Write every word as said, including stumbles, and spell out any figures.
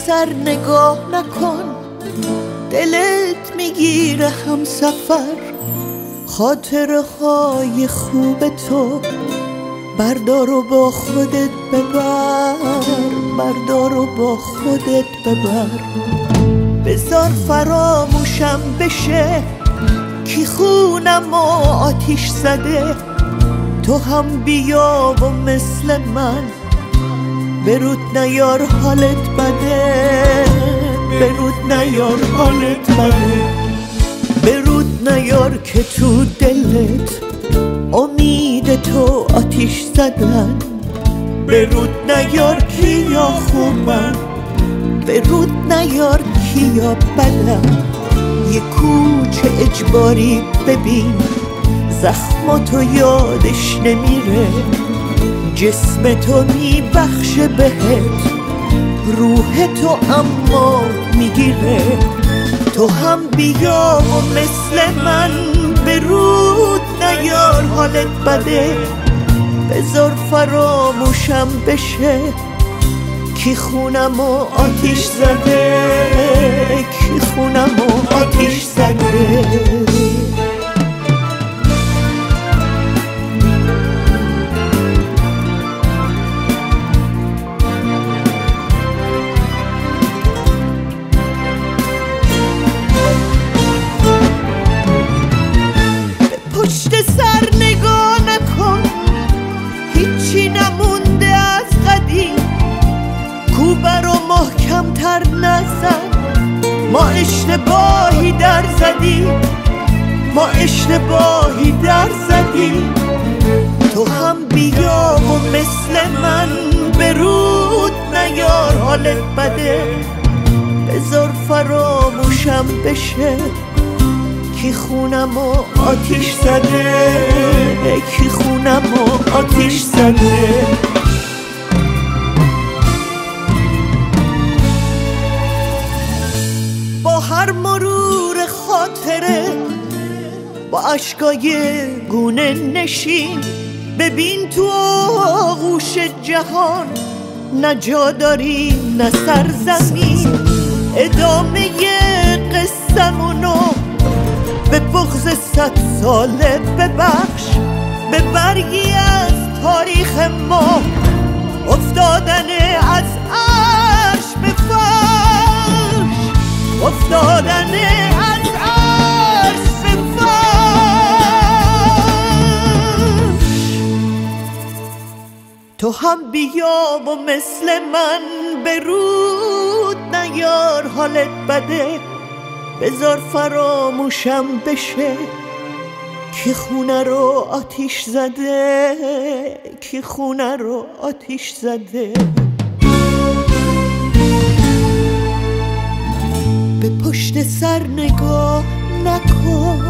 سر نگاه نکن، دلت میگیره هم سفر. خاطره های خوب تو بردار و با خودت ببر، بردار و با خودت ببر. بذار فراموشم بشه کی خونم و آتیش زده. تو هم بیا و مثل من برود نیار حالت بده، برود نیار حالت بده. برود نیار که تو دلت امید تو آتیش زدن. برود نیار کیا خوبن، برود نیار کیا بدن. یه کوچه اجباری ببین زخماتو یادش نمیره. جسم تو میبخشه بهت، روح تو اما میگیره. تو هم بیا و مثل من برود نیار حالت بده. بذار فراموشم بشه کی خونم و آتیش زده، کی خونم و آتیش زده. پشت سر نگاه نکن، هیچی نمونده از قدیم. کوبه رو محکم تر نزن، ما اشتباهی در زدیم، ما اشتباهی در زدیم. تو هم بیا و مثل من برود نیار حالت بده. بذار فراموشم بشه کی خونم و آتیش زده، کی خونم و آتیش زده. با هر مرور خاطره با اشکای گونه نشین ببین تو آغوش جهان نه جا داری نه سرزمین. ادامه قصه‌مونو به بغض صد ساله ببخش، به برگی از تاریخ ما افتادن از عرش به فرش، افتادن از عرش به فرش. تو هم بیا و مثل من برود نیار حالت بده. بذار فراموشم بشه کی خونه رو آتیش زده، کی خونه رو آتیش زده. به پشت سر نگاه نکن،